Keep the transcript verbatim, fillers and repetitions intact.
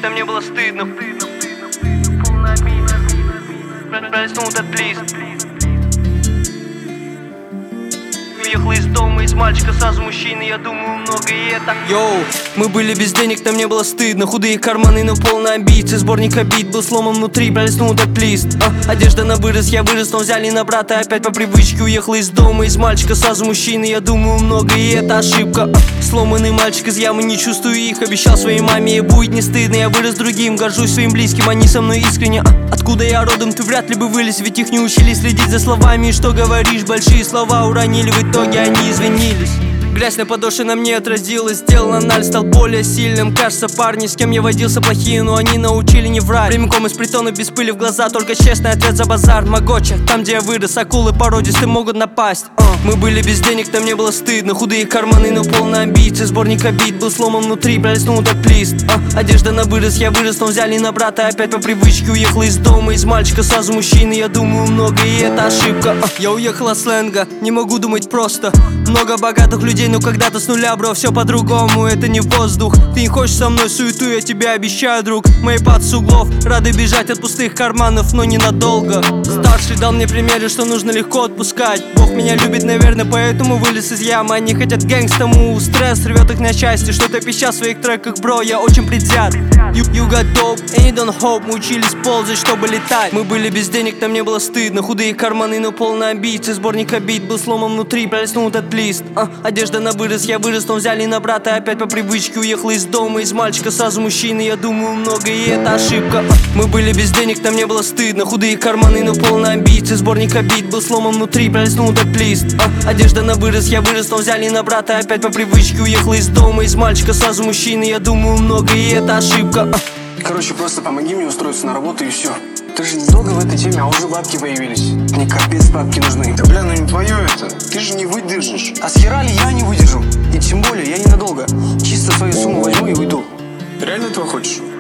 там мне было стыдно. Проснул этот лист. Уехал из дома, из мальчика сразу мужчины, я думаю много и это. Йоу, мы были без денег, нам не было стыдно. Худые карманы, но полные амбиций. Сборник обид был сломан внутри, пролистнул этот лист. а, Одежда на вырос, я вырос, но взяли на брата. Опять по привычке уехал из дома, из мальчика сразу мужчины, я думаю много и это ошибка. а, Сломанный мальчик из ямы, не чувствую их. Обещал своей маме, и будет не стыдно. Я вырос другим, горжусь своим близким, они со мной искренне. а, Откуда я родом, ты вряд ли бы вылез, ведь их не учили следить за словами. И что говоришь, большие слова уронили, в итоге они извинились. Грязь на подошве на мне отразилась. Сделал анализ, стал более сильным. Кажется, парни, с кем я водился, плохие, но они научили не врать. Прямиком из притона, без пыли в глаза, только честный ответ за базар. Могоча, там где я вырос, акулы породистые могут напасть. uh. Мы были без денег, там не было стыдно. Худые карманы, но полные амбиций. Сборник обид был сломан внутри, пролистнул этот лист. uh. Одежда на вырос, я вырос, но взяли на брата. Опять по привычке уехал из дома, из мальчика сразу мужчины, я думаю много и это ошибка. uh. Я уехал от сленга, не могу думать просто. Много богатых людей, но когда-то с нуля, бро, все по-другому, это не воздух. Ты не хочешь со мной суету, я тебе обещаю, друг. Мои пад с углов, рады бежать от пустых карманов, но ненадолго. Старший дал мне примеры, что нужно легко отпускать. Бог меня любит, наверное, поэтому вылез из ямы. Они хотят гэнгстому, стресс рвет их на части. Что-то пища в своих треках, бро, я очень предвзят. You, you got dope, and you don't hope. Мы учились ползать, чтобы летать. Мы были без денег, там не было стыдно. Худые карманы, но полные амбиций. Сборник обид был сломан внутри, пролистнул этот лист. а, Одежда на вырос, я вырос, но взяли на брата. Опять по привычке уехал из дома, из мальчика сразу мужчины, я думаю много и это ошибка. а, Мы были без денег, там не было стыдно. Худые карманы, но полные амбиций. Сборник обид был сломан внутри, пролистнул этот лист. а, Одежда на вырос, я вырос, но взяли на брата. Опять по привычке уехал из дома, из мальчика сразу мужчины, я думаю много и это ошибка. а. Короче, просто помоги мне устроиться на работу и все. Ты же недолго в этой теме, а уже бабки появились. Мне капец бабки нужны. Да бля, ну не твое это. Ты же не выдержишь. А с хера ли я не выдержу? И тем более я ненадолго. Чисто свою сумму возьму и уйду. Ты реально этого хочешь?